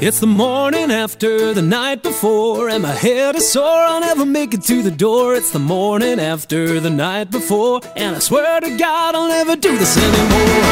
It's the morning after the night before, and my head is sore, I'll never make it to the door. It's the morning after the night before, and I swear to God I'll never do this anymore.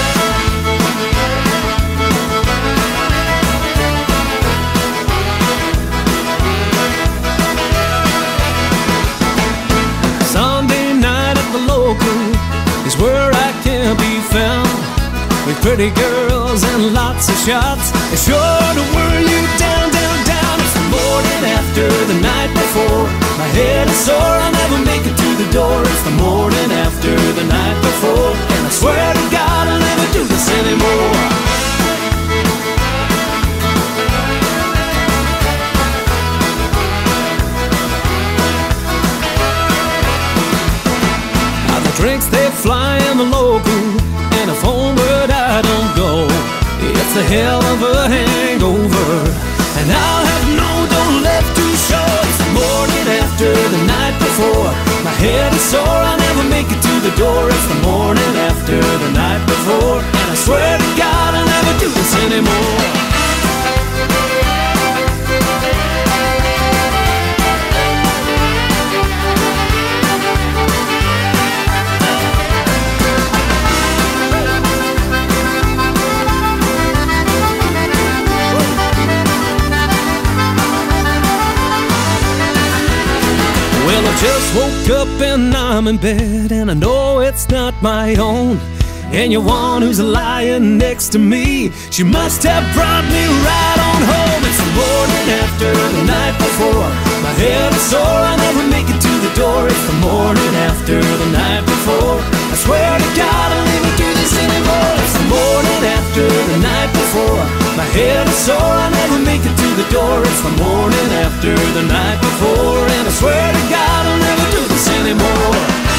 Sunday night at the local is where I can be found, with pretty girls and lots of shots. It's sure to wear you down, down, down. It's the morning after the night before. My head is sore, I'll never make it to the door. It's the morning after the night before, and I swear to God I'll never do this anymore. Drinks they fly in the local, and if homeward I don't go, it's a hell of a hangover, and I'll have no dough left to show. It's the morning after the night before. My head is sore, I'll never make it to the door. It's the morning after the night before, and I swear to God I'll never do this anymore. Well, I just woke up and I'm in bed, and I know it's not my own. And your one who's lying next to me, she must have brought me right on home. It's the morning after the night before. My head is sore, I'll never make it to the door. It's the morning after the night before. I swear to God I'll never do this anymore. It's the morning after the night before. My head is sore, I'll never make it to the door. It's the morning after the night before, and I swear to God I'll never do this anymore.